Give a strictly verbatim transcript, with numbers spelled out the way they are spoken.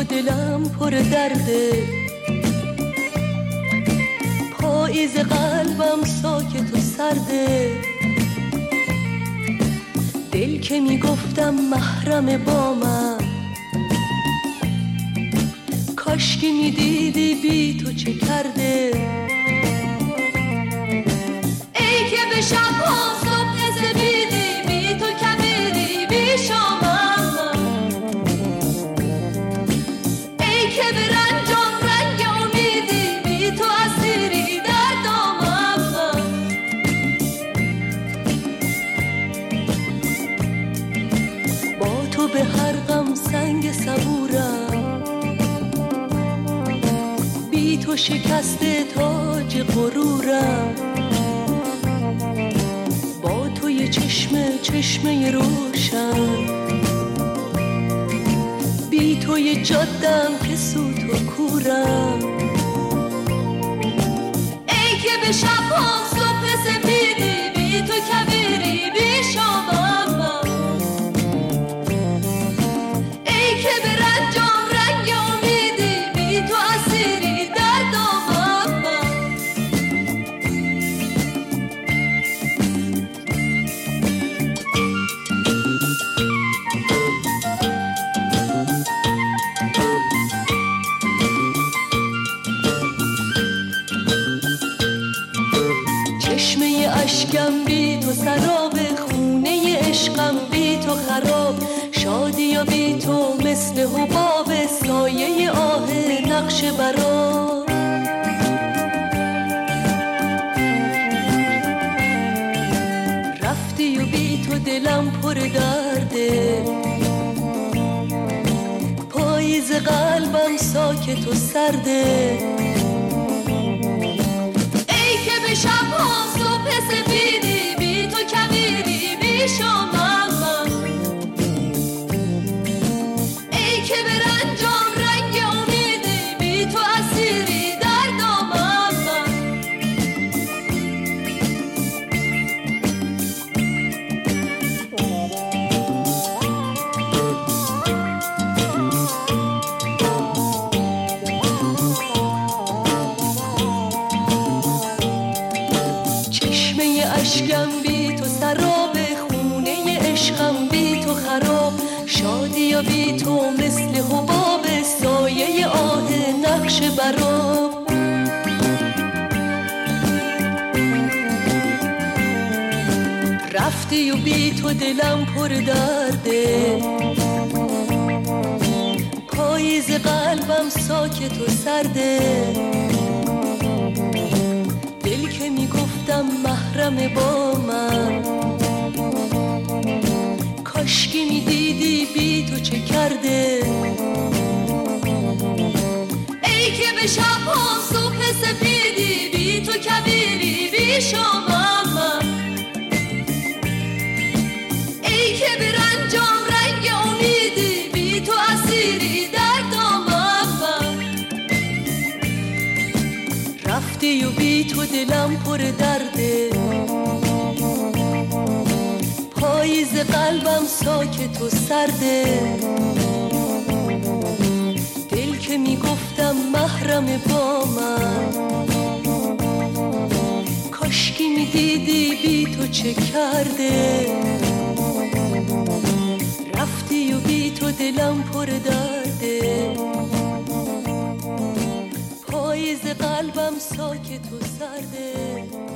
دلم پر درده، پاییز قلبم ساکت و سرده. دل که میگفتم محرم با من، کاشکی میدیدی بی تو چه کرده. ای که به شب ها صبح زبیدی، بی تو کبیری بی شامم. ای که به رنجام رنگ امیدی، بی تو اسیری در دامم. با تو به هر غم سنگ صبورم، بی تو شکسته تاج غرورم. با تو یه چشمه چشمه روشن، بی تو یه جادم که سوت و کورم. ای که به شبها صبح سپیدی، بی تو کبیری بی شامم. ای که به رنجام رنگ امیدی، بی تو اسیری در دامم. چشمه اشکم بی تو سراب، خونه عشقم بی تو خراب. شادی و بی تو مثل حباب، سایه آه نقش برا. رفتی و بی تو دلم پر درده، پاییز قلبم ساکت و سرده. ای که به شبها صبح سپیدی، بی تو کبیری بی شامم. ای که به رنجام رنگ امیدی، بی تو اسیری در دامم. چشمه اشکم بی تو سراب، خونه عشقم بی تو خراب. شادی و بی تو مثل حباب، سایه آه نقش برا. رفتی و بی تو دلم پر درده، پاییز قلبم ساکت و سرده. دل که میگفتم محرم با من، کاشکی میدیدی بی تو چه کرده. ای که به شبها صبح سپیدی، بی تو کبیری بی شامم. ای که به رنجام رنگ امیدی، بی تو اسیری در دامم. رفتی و بی تو دلم پر درده، پاییز قلبم ساکت و سرده. دل که میگفتم محرم با من، کاشکی میدیدی بی تو چه کرده. رفتی و بی تو دلم پر درده، پاییز قلبم ساکت و سرده.